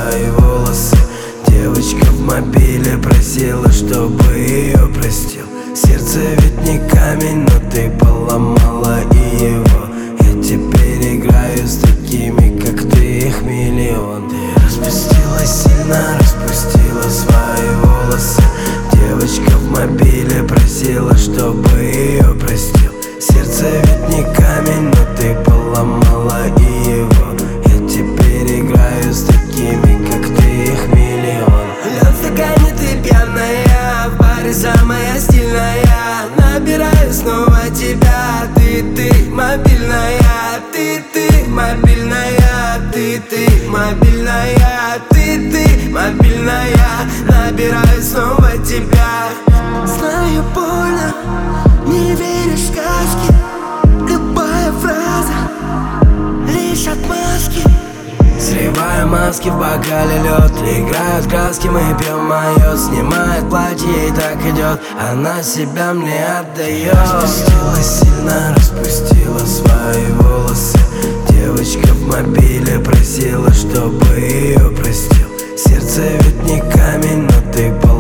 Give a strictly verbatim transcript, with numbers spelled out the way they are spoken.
свои волосы. Девочка в мобиле просила, чтобы ее простил. Сердце ведь не камень, но ты поломала и его. Я теперь играю с такими, как ты, их миллион. Ты распустила сильно, распустила свои волосы. Девочка в мобиле просила, чтобы ее простил. Сердце ведь не камень, но ты поломала и его. Я теперь играю с такими, как ты, их миллион. Лед в стакане, ты пьяная, в баре самая стильная. Набираю снова тебя, ты, ты, мобильная. Ты, ты, мобильная, ты, ты, мобильная. Ты, ты, мобильная, набираю снова тебя. Знаю, больно, не веришь в сказки. Любая фраза, лишь отмазки. Срывая маски, в бокале лед. Играют краски, мы пьем мое. Снимает платье, ей так идет. Она себя мне отдает. Распустила сильно, распустила свои волосы. Девочка в мобиле просила, чтобы ее простил. Сердце ведь не камень, но ты поломала.